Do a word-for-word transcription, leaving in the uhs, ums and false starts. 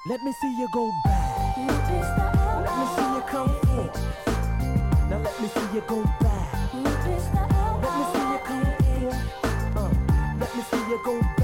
Let me see you go back. Let me see you come forth. Now let me see you go back. Let me see you come forth. Uh, let me see you go back.